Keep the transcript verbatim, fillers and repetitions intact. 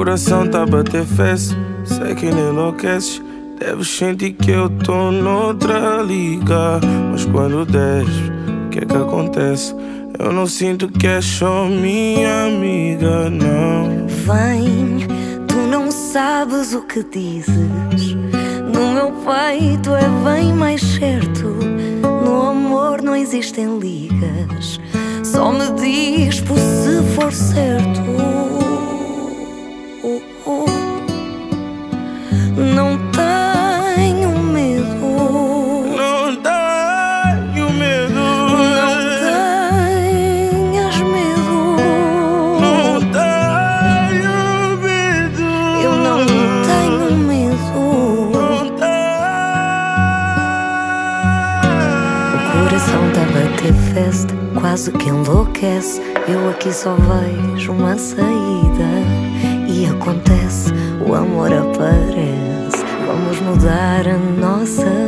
coração tá a bater festa, sei que nem enlouqueces. Deves sentir que eu tô noutra liga, mas quando desce, o que é que acontece? Eu não sinto que és só minha amiga, não. Vem, tu não sabes o que dizes. No meu peito é bem mais certo. No amor não existem ligas, só me diz por se for certo. Oh, oh. Não tenho medo. Não tenho medo. Não tenhas medo. Não tenho medo. Eu não tenho medo. Não tenho. O coração tá a bater festa, quase que enlouquece. Eu aqui só vejo uma saída. E acontece, o amor aparece. Vamos mudar a nossa